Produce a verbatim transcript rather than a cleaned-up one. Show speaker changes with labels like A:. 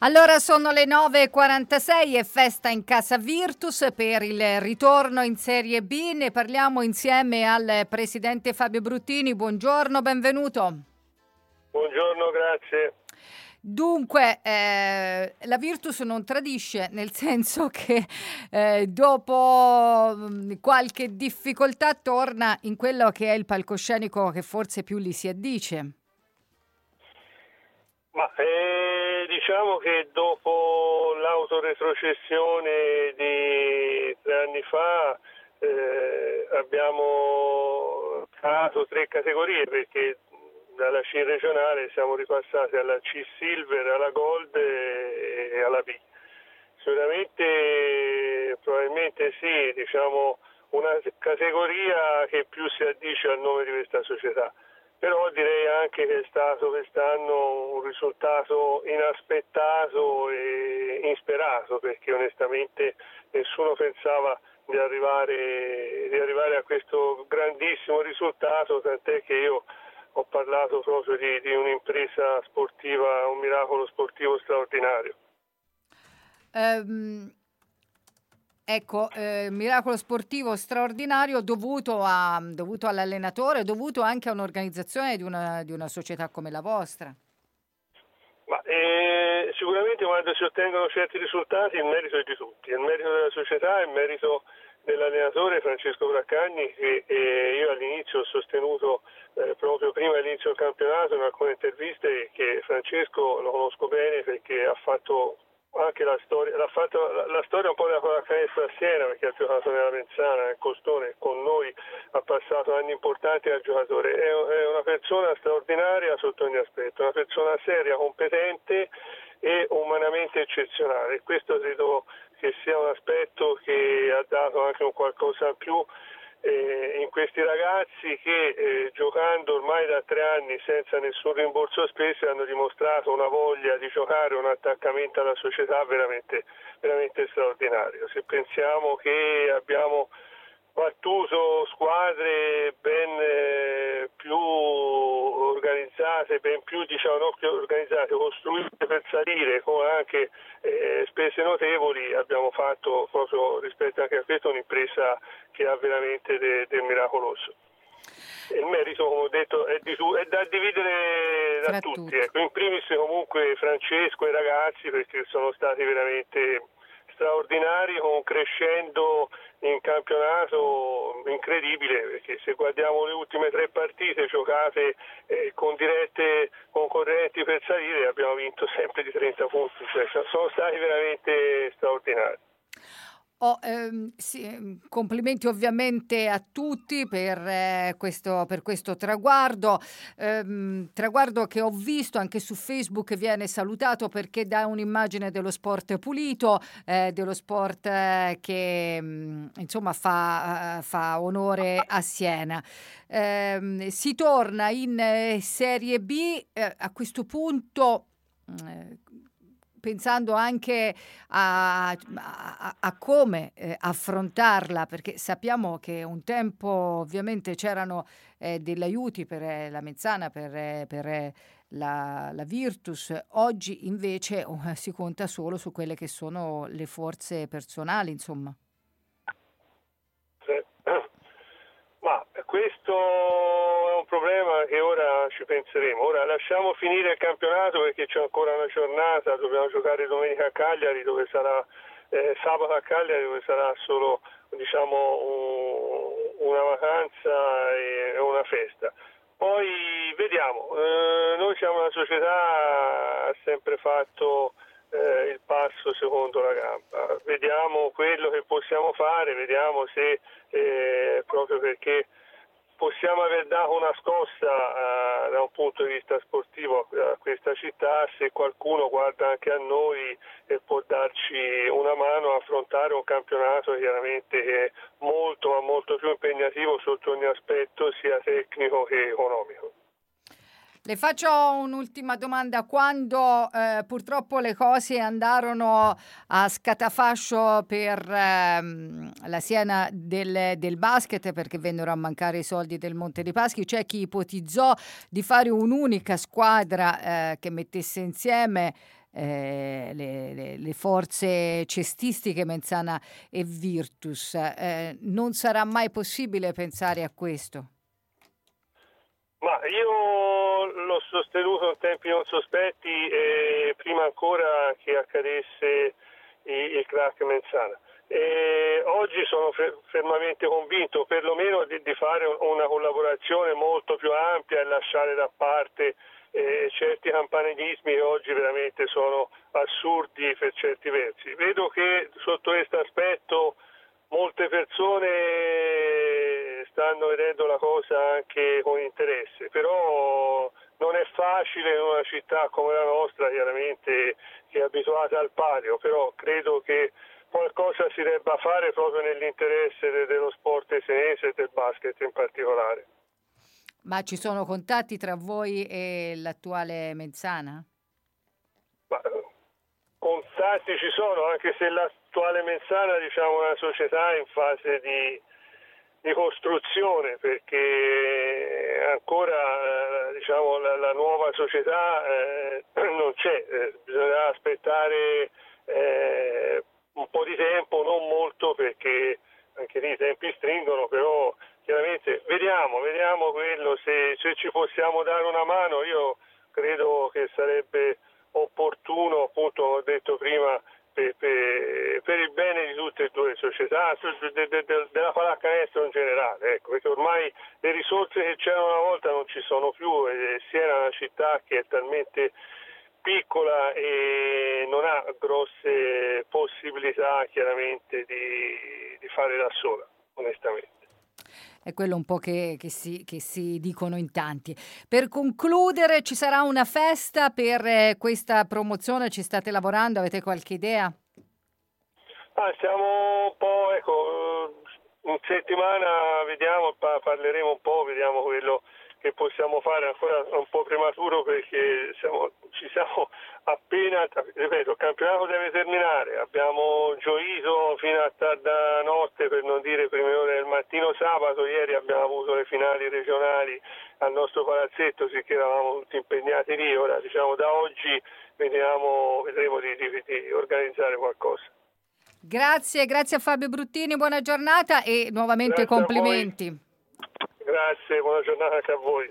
A: Allora sono le nove e quarantasei e festa in casa Virtus per il ritorno in Serie B. Ne parliamo insieme al presidente Fabio Bruttini. Buongiorno, benvenuto.
B: Buongiorno, grazie.
A: Dunque, eh, la Virtus non tradisce, nel senso che eh, dopo mh, qualche difficoltà torna in quello che è il palcoscenico che forse più gli si addice.
B: Ma eh, diciamo che dopo l'autoretrocessione di tre anni fa eh, abbiamo creato tre categorie, perché dalla C regionale siamo ripassati alla C Silver, alla Gold e alla B. Sicuramente, probabilmente sì, diciamo una categoria che più si addice al nome di questa società. Però direi anche che è stato quest'anno un risultato inaspettato e insperato, perché onestamente nessuno pensava di arrivare, di arrivare a questo grandissimo risultato, tant'è che io ho parlato proprio di, di un'impresa sportiva, un miracolo sportivo straordinario.
A: Um... Ecco, eh, miracolo sportivo straordinario dovuto, a, dovuto all'allenatore, dovuto anche a un'organizzazione di una, di una società come la vostra.
B: Ma eh, sicuramente quando si ottengono certi risultati il merito è di tutti, il merito della società, il merito dell'allenatore Francesco Braccagni, che eh, io all'inizio ho sostenuto eh, proprio prima dell'inizio del campionato in alcune interviste che Francesco lo conosco bene perché ha fatto anche la storia, l'ha fatto, la, la storia un po' della pallacanestro a Siena, perché ha giocato nella Venzana, nel Costone, con noi ha passato anni importanti al giocatore. È, è una persona straordinaria sotto ogni aspetto, una persona seria, competente e umanamente eccezionale. Questo credo che sia un aspetto che ha dato anche un qualcosa in più eh, in questi ragazzi che eh, giocando ormai da tre anni senza nessun rimborso spese hanno dimostrato una voglia di giocare, un attaccamento alla società veramente, veramente straordinario. Se pensiamo che abbiamo battuto squadre ben eh, più organizzate, ben più diciamo non più organizzate, costruite per salire, con anche eh, spese notevoli, abbiamo fatto proprio rispetto anche a questo un'impresa che ha veramente de, del miracoloso. Il merito, come ho detto, è, di, è da dividere da tutti. tutti. Ecco. In primis comunque Francesco e i ragazzi, perché sono stati veramente straordinari, con un crescendo in campionato incredibile, perché se guardiamo le ultime tre partite giocate eh, con dirette concorrenti per salire abbiamo vinto sempre di trenta punti, cioè sono stati veramente straordinari.
A: Oh, ehm, sì, complimenti ovviamente a tutti per, eh, questo, per questo traguardo, ehm, traguardo che ho visto anche su Facebook viene salutato perché dà un'immagine dello sport pulito, eh, dello sport eh, che mh, insomma fa, uh, fa onore a Siena. Eh, si torna in eh, Serie B, eh, a questo punto eh, pensando anche a, a, a come eh, affrontarla, perché sappiamo che un tempo ovviamente c'erano eh, degli aiuti per eh, la Mezzana, per, eh, per eh, la, la Virtus, oggi invece oh, si conta solo su quelle che sono le forze personali, insomma.
B: Ma questo è un problema che ora ci penseremo. Ora lasciamo finire il campionato perché c'è ancora una giornata, dobbiamo giocare domenica a Cagliari, dove sarà eh, sabato a Cagliari, dove sarà solo diciamo un, una vacanza e una festa. Poi vediamo, eh, noi siamo una società ha sempre fatto eh, il passo secondo la gamba, vediamo quello che possiamo fare, vediamo se eh, proprio perché possiamo aver dato una scossa uh, da un punto di vista sportivo a questa città, se qualcuno guarda anche a noi e può darci una mano a affrontare un campionato chiaramente che è molto ma molto più impegnativo sotto ogni aspetto sia tecnico che economico.
A: Le faccio un'ultima domanda. Quando eh, purtroppo le cose andarono a scatafascio per ehm, la Siena del, del basket, perché vennero a mancare i soldi del Monte dei Paschi, c'è chi ipotizzò di fare un'unica squadra eh, che mettesse insieme eh, le, le, le forze cestistiche Menzana e Virtus. Eh, non sarà mai possibile pensare a questo?
B: Ma io l'ho sostenuto in tempi non sospetti, eh, prima ancora che accadesse il, il crack Menzana. E oggi sono fermamente convinto perlomeno di, di fare una collaborazione molto più ampia e lasciare da parte eh, certi campanilismi che oggi veramente sono assurdi per certi versi. Vedo che sotto questo aspetto molte persone stanno vedendo la cosa anche con interesse, però non è facile in una città come la nostra, chiaramente, che è abituata al palio, però credo che qualcosa si debba fare proprio nell'interesse dello sport senese e del basket in particolare.
A: Ma ci sono contatti tra voi e l'attuale Menzana?
B: Ma, contatti ci sono, anche se l'attuale Menzana, diciamo, è una società in fase di, di costruzione, perché ancora diciamo, la, la nuova società eh, non c'è, eh, bisognerà aspettare eh, un po' di tempo, non molto, perché anche lì i tempi stringono, però chiaramente vediamo, vediamo quello, se, se ci possiamo dare una mano. Io credo che sarebbe opportuno, appunto, ho detto prima, per, per, per il bene di tutte e due le società, de, de, de, della pallacanestro in generale, ecco, perché ormai le risorse che c'erano una volta non ci sono più, e Siena è una città che è talmente piccola e non ha grosse possibilità chiaramente di, di fare da sola, onestamente.
A: È quello un po' che, che, si, che si dicono in tanti. Per concludere, ci sarà una festa per eh, questa promozione? Ci state lavorando? Avete qualche idea?
B: Ah, siamo un po', ecco, in settimana vediamo, parleremo un po', vediamo quello che possiamo fare. Ancora un po' prematuro perché siamo, ci siamo appena, ripeto, il campionato deve terminare, abbiamo gioito fino a tarda notte, per non dire prime ore del mattino sabato. Ieri abbiamo avuto le finali regionali al nostro palazzetto, sicché eravamo tutti impegnati lì. Ora, diciamo, da oggi vediamo, vedremo di, di, di organizzare qualcosa.
A: Grazie, grazie a Fabio Bruttini, buona giornata e nuovamente
B: Grazie
A: complimenti.
B: Grazie, buona giornata anche a voi.